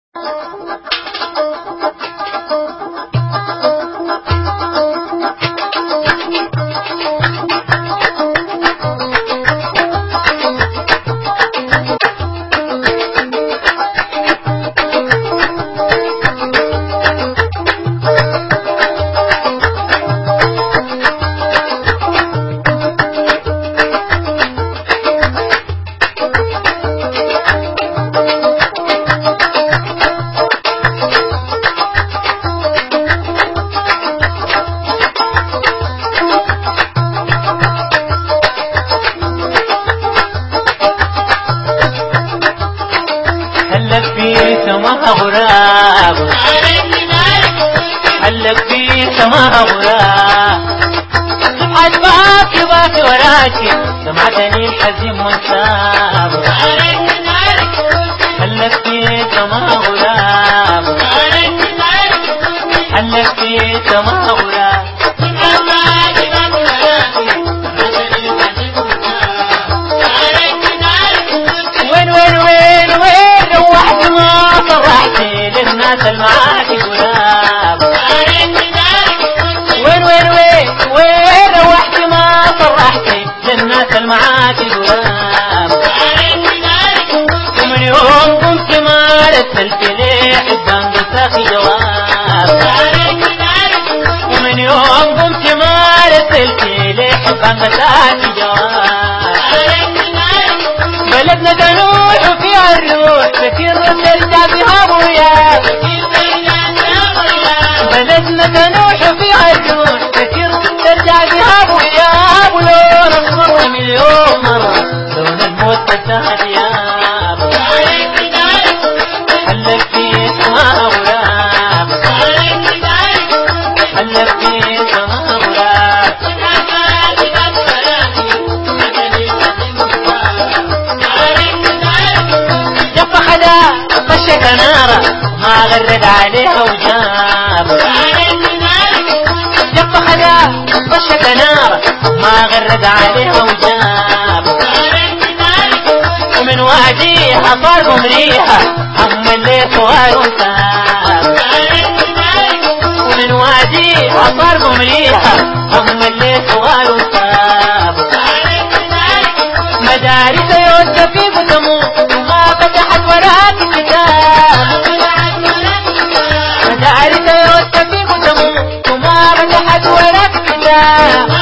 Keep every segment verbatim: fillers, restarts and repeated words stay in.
حلك في سماها غراب حلك في سماها غراب حجبك يباكي وراكي سمعتني الحزين منساب حلك في سماها غراب حلك في سماها غراب وين وين وين وين روحت ما صرحتي للناس المعاكي غراب وين وين وين وين روحت ما صرحتي للناس المعاكي غراب ومن يوم قمت ما رسلت لي حبان بساخي جواب ومن يوم قمت ما رسلت لي حبان بساخي جواب بلدنا تنوح فيها الروح كثير ترجع فيها ابويا بلدنا تنوح فيها الروح كثير ترجع فيها ابويا ولون الصر مليون مرة لون الموت بالتهدياب حلك في سماء غراب حلك في سماء غراب طشك نارة ما غرد عليها وجاب جف خدا طشك نارة ما غرد عليها وجاب ومن وادي حصار مريحة هم اللي صغار وساب ومن وادي حصار مريحة هم اللي صغار وساب مدارس يوسف في بتموت وما فتحت وراك الكتاب مدارس يوسف في بتموت وما فتحت وراك الكتاب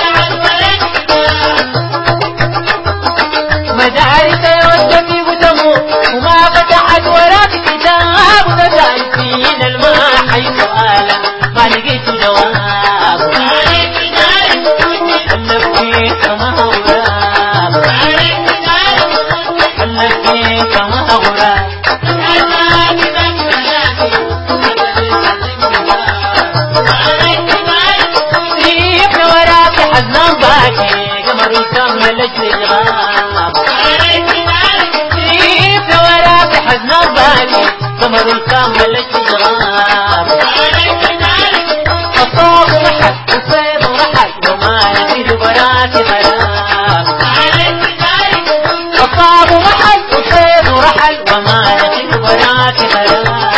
مدارس يوسف في بتموت وما فتحت وراك الكتاب ودارسين الماء حيث آلا ما لقيت جواب حلك في سماء غراب حلك في سماء غراب سيبنا وراك حزنان باكي قمر وكمل اجل الغاب سيبنا وراك حزنان باكي قمر وكمل اجل الغاب الصوت رحل والصيد رحل وما نزيد وراك غراب الصاب رحل والصيد رحل وما نزيد وراك غراب